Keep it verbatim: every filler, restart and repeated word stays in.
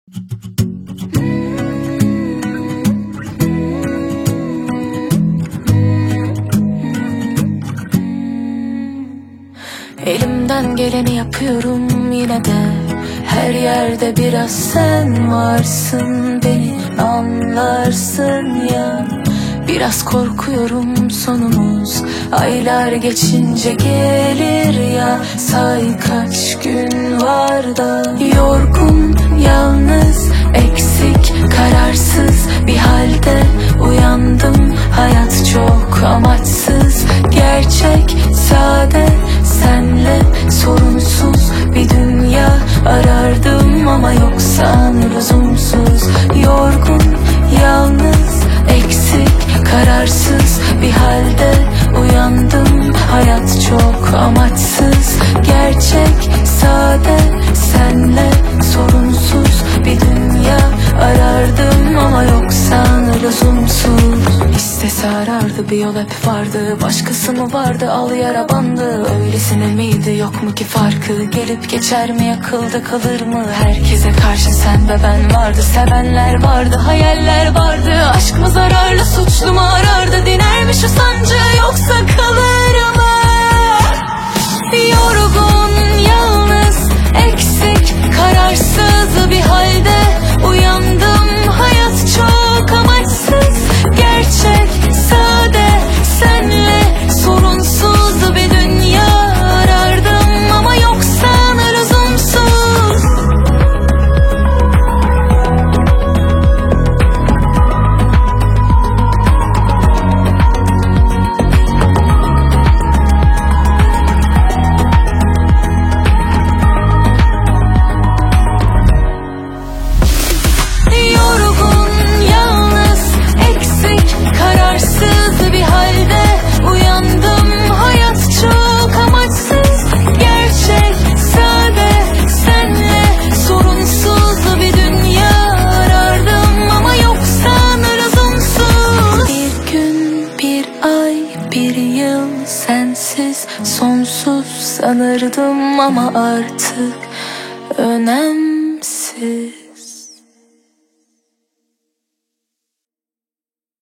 Elimden geleni yapıyorum yine de. Her yerde biraz sen varsın, beni anlarsın ya. Biraz korkuyorum sonumuz aylar geçince gelir ya. Say kaç gün var da. Yorgun, yalnız, eksik, kararsız bir halde uyandım. Hayat çok amaçsız, gerçek, sade, senle sorunsuz bir dünya arardım ama yoksan lüzumsuz. Yorgun, yalnız, eksik, kararsız bir halde uyandım. Hayat çok amaçsız, gerçek, sade, senle sorunsuz bir dünya arardım ama yoksan lüzumsuz. İstese arardı, bir yol hep vardı. Başkası mı vardı, al yara bandı. Öylesine miydi, yok mu ki farkı? Gelip geçer mi, yakıldı kalır mı? Herkese karşı sen ve ben vardı. Sevenler vardı, hayaller vardı. Aşk mı zararlı, suçlu mu arardı? Diner mi şu sancı, yoksa kalır mı? Yorgun, yalnız, eksik, kararsız bir halde uyandım. Hayat çok amaçsız, gerçek, sade, senle sorunsuz bir dünya arardım ama yoksan lüzumsuz. Bir yıl sensiz sonsuz sanırdım ama artık önemsiz.